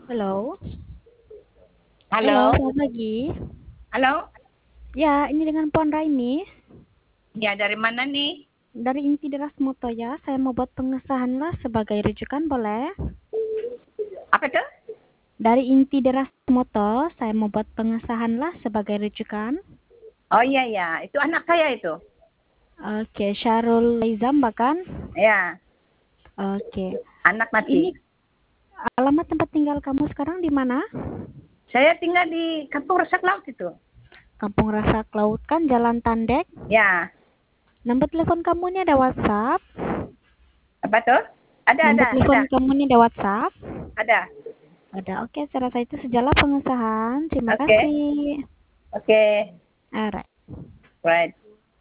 Halo. Halo, Halo, selamat pagi. halo. Ya, ini dengan Puan Rainis. Ya, dari mana nih? Dari Inti Deras Moto ya, saya mau buat pengesahan lah sebagai rujukan, boleh? Apa tuh? Dari Inti Deras Moto, saya mau buat pengesahan lah sebagai rujukan. Oh iya ya, itu anak saya itu. Oke, Syarul Laizam bahkan. Ya, Oke. anak Ini mati. alamat tempat tinggal kamu sekarang di mana? Saya tinggal di Kampung Resak Laut itu. Kampung Rasak Laut kan, Jalan Tandek. Ya, Nomor telepon kamu ini ada WhatsApp? apa tuh? Ada, Nomor ada, telepon ada, kamu ini ada WhatsApp? ada. Ada. Oke, saya rasa itu sejalan pengesahan. Terima Oke, kasih. oke, Alright. right.